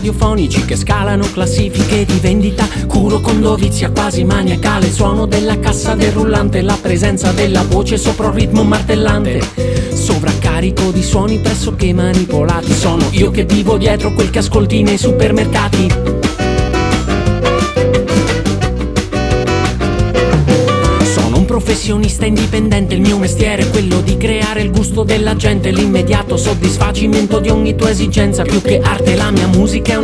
radiofonici che scalano classifiche di vendita. Curo con dovizia quasi maniacale il suono della cassa del rullante, la presenza della voce sopra un ritmo martellante, sovraccarico di suoni pressoché manipolati. Sono io che vivo dietro quel che ascolti nei supermercati. Professionista indipendente, il mio mestiere è quello di creare il gusto della gente, l'immediato soddisfacimento di ogni tua esigenza. Più che arte la mia musica è